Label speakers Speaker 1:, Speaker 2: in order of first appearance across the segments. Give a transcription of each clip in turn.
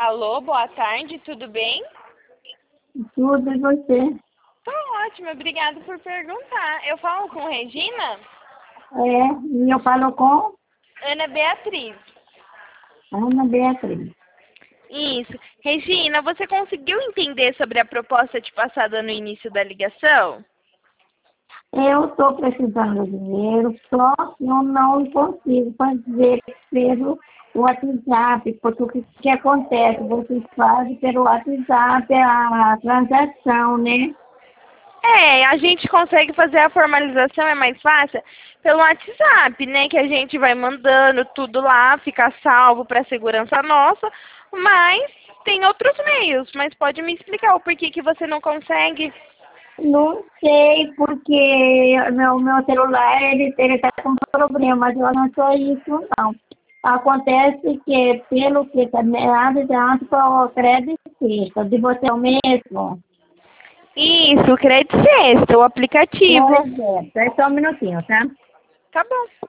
Speaker 1: Alô, boa tarde, tudo bem?
Speaker 2: Tudo e você?
Speaker 1: Tô ótima, obrigada por perguntar. Eu falo com Regina?
Speaker 2: E eu falo com
Speaker 1: Ana Beatriz.
Speaker 2: Ana Beatriz.
Speaker 1: Isso. Regina, você conseguiu entender sobre a proposta te passada no início da ligação?
Speaker 2: Eu estou precisando de dinheiro, só que eu não consigo fazer pelo WhatsApp, porque o que acontece? Vocês fazem pelo WhatsApp a transação, né?
Speaker 1: A gente consegue fazer a formalização, é mais fácil, pelo WhatsApp, né? Que a gente vai mandando tudo lá, fica salvo para segurança nossa, mas tem outros meios. Mas pode me explicar o porquê que você não consegue?
Speaker 2: Não sei, porque meu celular ele está com problema, mas eu não sou isso, não. Acontece que, pelo que está meado de antes para o crédito, de você é o mesmo.
Speaker 1: Isso, Crédito Sexta, o aplicativo.
Speaker 2: É só um minutinho, tá?
Speaker 1: Tá bom.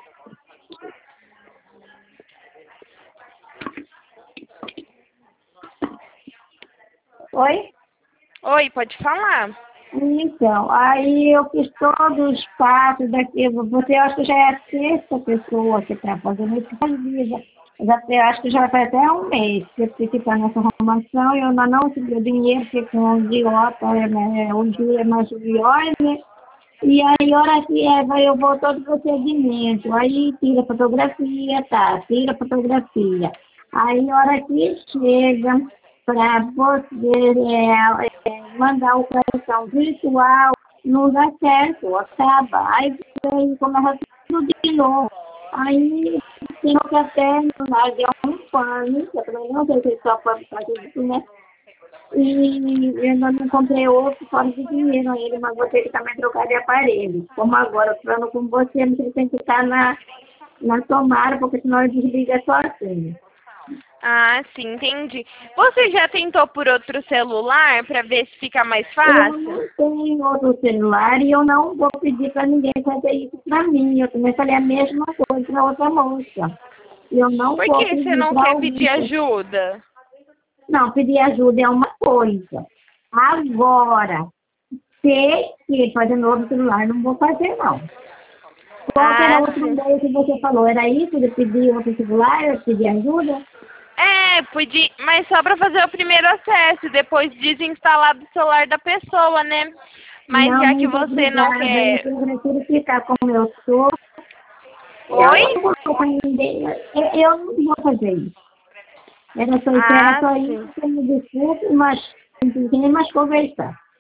Speaker 2: Oi?
Speaker 1: Oi, pode falar.
Speaker 2: Então, aí eu fiz todos os passos daqui. Você acha que já é a sexta pessoa que está fazendo isso faz dias. Eu acho que já faz até um mês que eu fiquei nessa arrumação e eu ainda não recebi o dinheiro, porque com o idiota, né, o dia é mais idiota, né? E aí, a hora que eu vou todo o procedimento, aí tira fotografia, tá, tira fotografia. Aí, a hora que chega para você mandar o cartão virtual, não dá certo, acaba. Aí, começa tudo de novo. Aí, tenho que até largar um pano, que eu também não sei se é só para fazer isso, né? E eu ainda não comprei outro fora de dinheiro ainda, mas vou ter que também trocar de aparelho. Como agora, falando com você, você tem que estar na tomada, porque senão ele desliga sozinho.
Speaker 1: Ah, sim, entendi. Você já tentou por outro celular para ver se fica mais
Speaker 2: Eu
Speaker 1: fácil?
Speaker 2: não tenho outro celular e eu não vou pedir para ninguém fazer isso para mim. Eu também falei a mesma coisa para outra moça. Eu não
Speaker 1: Por
Speaker 2: vou
Speaker 1: que você
Speaker 2: pedir
Speaker 1: não
Speaker 2: para
Speaker 1: quer
Speaker 2: alguém.
Speaker 1: pedir ajuda?
Speaker 2: Não, pedir ajuda é uma coisa. Agora, ter que fazer novo celular, não vou fazer, não. Qual que era
Speaker 1: Ah,
Speaker 2: o outro
Speaker 1: sim.
Speaker 2: meio que você falou? Era isso de pedir outro celular, de pedir ajuda?
Speaker 1: Podia, mas só para fazer o primeiro acesso, depois desinstalar do celular da pessoa, né? Mas
Speaker 2: Não,
Speaker 1: já que
Speaker 2: muito
Speaker 1: você não
Speaker 2: obrigada. Eu
Speaker 1: quer.
Speaker 2: prefiro ficar como eu sou. Eu
Speaker 1: Oi?
Speaker 2: não vou com ninguém. Eu não vou fazer isso. Era
Speaker 1: Ah,
Speaker 2: só
Speaker 1: sim.
Speaker 2: isso, me desculpe, mas não tem mais conversar.